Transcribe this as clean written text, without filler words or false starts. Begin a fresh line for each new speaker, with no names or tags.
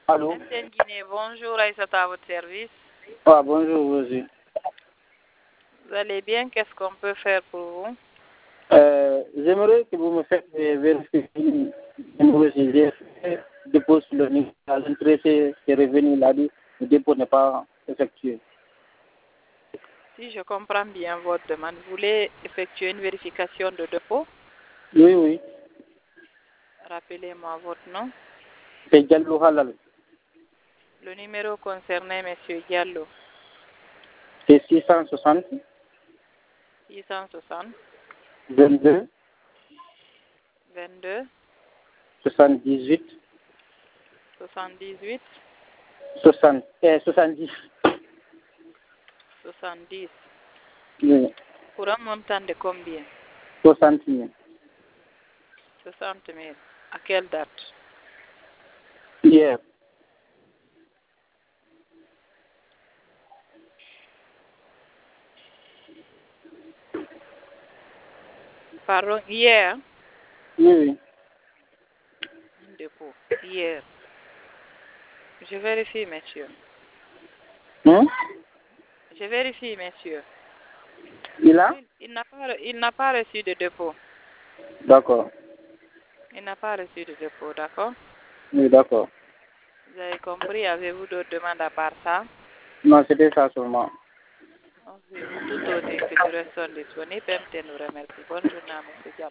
Allô?
MTN Guinée, bonjour Aïssata, à votre service.
Ah, bonjour, vous aussi.
Vous allez bien? Qu'est-ce qu'on peut faire pour vous?
J'aimerais que vous me faites vérifier si j'ai fait dépôt sur le niveau à l'entrée, c'est revenu, il a dit le dépôt n'est pas effectué.
Si je comprends bien votre demande, vous voulez effectuer une vérification de dépôt?
Oui, oui.
Rappelez-moi votre nom.
C'est Diallo Halal.
Le numéro concerné, Monsieur Diallo.
C'est 660
660
22
22
78
78
70.
70.
Oui.
Pour un montant de combien?
60 000.
60 000. À quelle date?
Hier.
Pardon, hier?
Oui, oui.
Un dépôt. Hier. Je vérifie, monsieur.
Hein?
Je vérifie, monsieur.
Il a?
Il n'a pas reçu de dépôt.
D'accord.
Il n'a pas reçu de dépôt, d'accord?
Oui, d'accord.
Vous avez compris? Avez-vous d'autres demandes à part ça?
Non, c'était ça seulement.
Pour toute autre inquiétude, restons disponibles. MTN nous remercie. Bonne journée à M. Diallo.